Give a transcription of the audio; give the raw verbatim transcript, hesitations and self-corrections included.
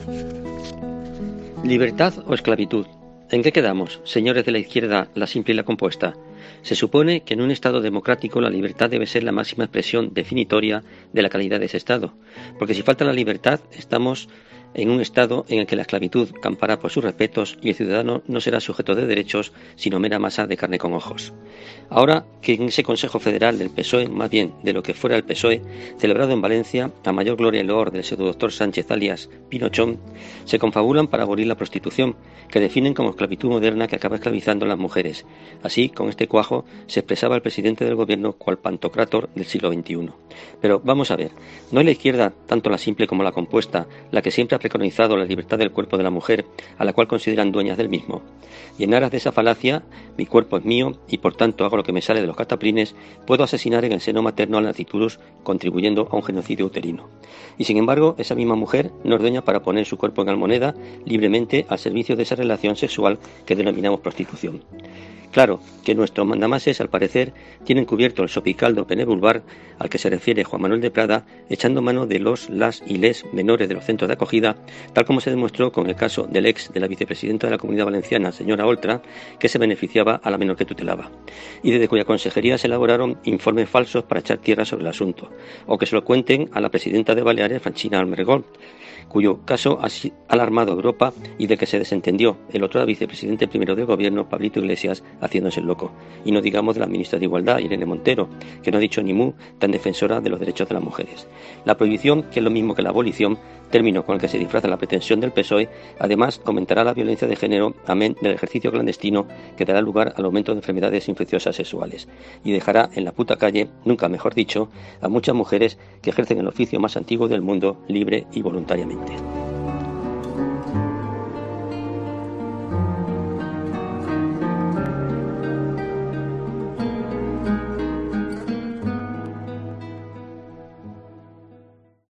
¿Libertad o esclavitud? ¿En qué quedamos, señores de la izquierda, la simple y la compuesta? Se supone que en un Estado democrático la libertad debe ser la máxima expresión definitoria de la calidad de ese Estado, porque si falta la libertad estamos en un Estado en el que la esclavitud campará por sus respetos y el ciudadano no será sujeto de derechos, sino mera masa de carne con ojos. Ahora que en ese Consejo Federal del P S O E, más bien de lo que fuera el P S O E, celebrado en Valencia, a mayor gloria y loor del pseudodoctor Sánchez alias Pinochón, se confabulan para abolir la prostitución, que definen como esclavitud moderna que acaba esclavizando a las mujeres. Así, con este cuajo, se expresaba el presidente del gobierno cual pantocrátor del siglo veintiuno. Pero vamos a ver, ¿no es la izquierda, tanto la simple como la compuesta, la que siempre ha preconizado la libertad del cuerpo de la mujer, a la cual consideran dueñas del mismo? Y en aras de esa falacia, mi cuerpo es mío y por tanto hago lo que me sale de los cataplines, puedo asesinar en el seno materno al naciturus, contribuyendo a un genocidio uterino. Y sin embargo, esa misma mujer no es dueña para poner su cuerpo en almoneda libremente al servicio de esa relación sexual que denominamos prostitución. Claro que nuestros mandamases, al parecer, tienen cubierto el sopicaldo penevulvar al que se refiere Juan Manuel de Prada, echando mano de los, las y les menores de los centros de acogida, tal como se demostró con el caso del ex de la vicepresidenta de la Comunidad Valenciana, señora Oltra, que se beneficiaba a la menor que tutelaba, y desde cuya consejería se elaboraron informes falsos para echar tierra sobre el asunto, o que se lo cuenten a la presidenta de Baleares, Francina Almergol, cuyo caso ha alarmado a Europa y de que se desentendió el otro vicepresidente primero del gobierno, Pablito Iglesias, haciéndose el loco. Y no digamos de la ministra de Igualdad, Irene Montero, que no ha dicho ni mu, tan defensora de los derechos de las mujeres. La prohibición, que es lo mismo que la abolición, término con el que se disfraza la pretensión del P S O E, además aumentará la violencia de género, amén del ejercicio clandestino que dará lugar al aumento de enfermedades infecciosas sexuales, y dejará en la puta calle, nunca mejor dicho, a muchas mujeres que ejercen el oficio más antiguo del mundo, libre y voluntariamente.